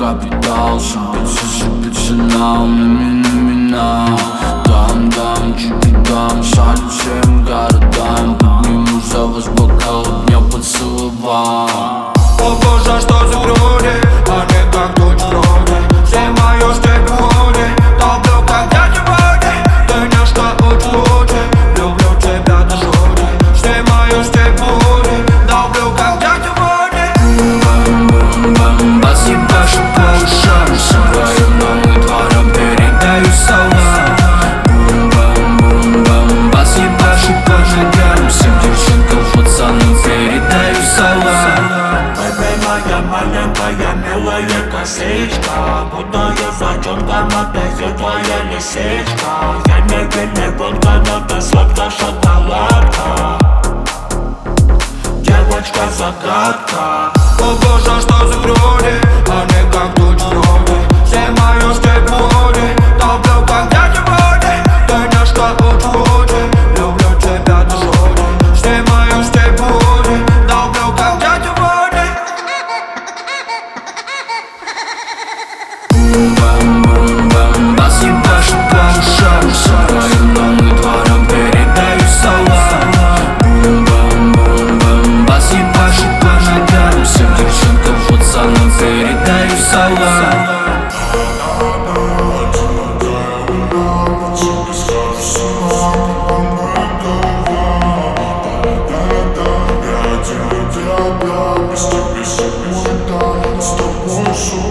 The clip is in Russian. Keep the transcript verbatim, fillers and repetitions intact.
капитал. Шипится, шипится нам, на меня, на меня. Дам, дам, чуть дам, шалю всем городам. Подниму за вас бокал, меня поцеловал. О боже, что за груди, они как дочь вроде. Снимаю с тебя худи, топлю как дядя Боди. Ты нежка уч-лучи, люблю тебя до жути. Снимаю с тебя худи, топлю как дядя Боди. Бам-бам-бам, бас ебашу по ушам. Своим новым двором передаю салам. Бум-бам-бум-бам, бас ебашу по ногам. Всем девчонкам, пацанам передаю салам. Моя маленькая милая косичка, будто я зайчонка, магазин твоя лисичка. Я не винный водка, но ты сладкая шоколадка. Девочка-загадка. О боже, что за груди, они как дочь вроде. Снимаю с тебя худи, топлю как дядя Боди. Ты нежка уч-лучи, люблю тебя до жути. Снимаю с тебя худи, топлю как дядя Боди. Бум-бам-бум-бам, бас ебашу по ушам. Своим новым двором передаю салам. Бум-бам-бум-бам, бас ебашу по ногам. Всем девчонкам, пацанам передаю салам. С тобой